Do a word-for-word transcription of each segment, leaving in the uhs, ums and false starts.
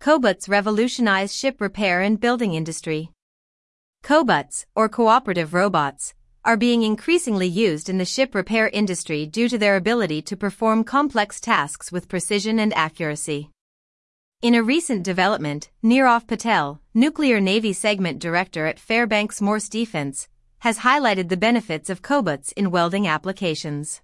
Cobots revolutionize ship repair and building industry. Cobots, or cooperative robots, are being increasingly used in the ship repair industry due to their ability to perform complex tasks with precision and accuracy. In a recent development, Nirav Patel, Nuclear Navy Segment Director at Fairbanks Morse Defense, has highlighted the benefits of cobots in welding applications.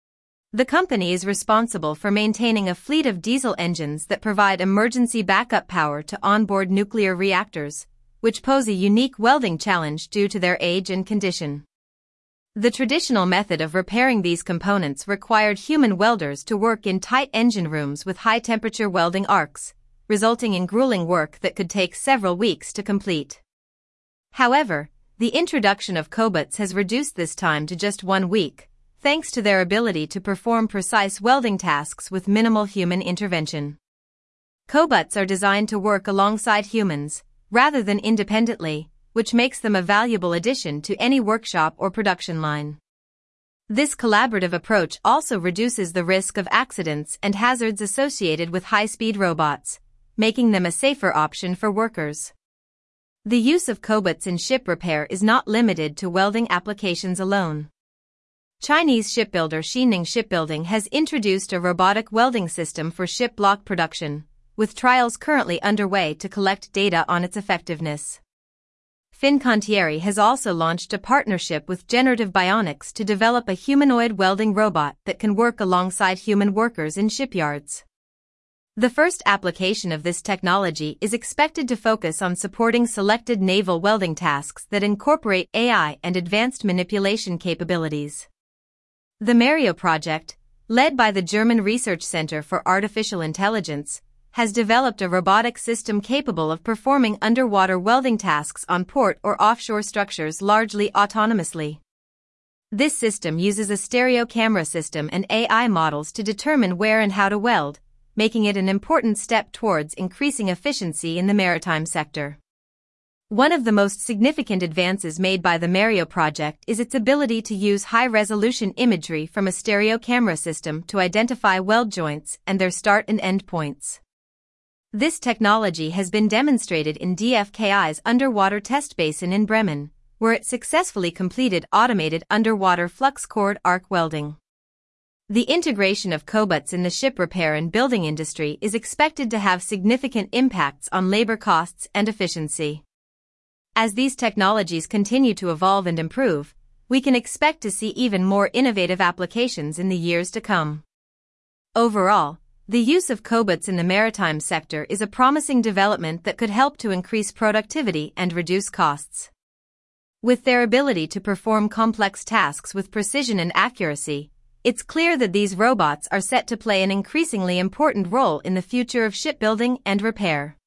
The company is responsible for maintaining a fleet of diesel engines that provide emergency backup power to onboard nuclear reactors, which pose a unique welding challenge due to their age and condition. The traditional method of repairing these components required human welders to work in tight engine rooms with high-temperature welding arcs, resulting in grueling work that could take several weeks to complete. However, the introduction of cobots has reduced this time to just one week, thanks to their ability to perform precise welding tasks with minimal human intervention. Cobots are designed to work alongside humans, rather than independently, which makes them a valuable addition to any workshop or production line. This collaborative approach also reduces the risk of accidents and hazards associated with high-speed robots, making them a safer option for workers. The use of cobots in ship repair is not limited to welding applications alone. Chinese shipbuilder Xining Shipbuilding has introduced a robotic welding system for ship block production, with trials currently underway to collect data on its effectiveness. Fincantieri has also launched a partnership with Generative Bionics to develop a humanoid welding robot that can work alongside human workers in shipyards. The first application of this technology is expected to focus on supporting selected naval welding tasks that incorporate A I and advanced manipulation capabilities. The Mario project, led by the German Research Center for Artificial Intelligence, has developed a robotic system capable of performing underwater welding tasks on port or offshore structures largely autonomously. This system uses a stereo camera system and A I models to determine where and how to weld, making it an important step towards increasing efficiency in the maritime sector. One of the most significant advances made by the Mario project is its ability to use high-resolution imagery from a stereo camera system to identify weld joints and their start and end points. This technology has been demonstrated in D F K I's underwater test basin in Bremen, where it successfully completed automated underwater flux cord arc welding. The integration of cobots in the ship repair and building industry is expected to have significant impacts on labor costs and efficiency. As these technologies continue to evolve and improve, we can expect to see even more innovative applications in the years to come. Overall, the use of cobots in the maritime sector is a promising development that could help to increase productivity and reduce costs. With their ability to perform complex tasks with precision and accuracy, it's clear that these robots are set to play an increasingly important role in the future of shipbuilding and repair.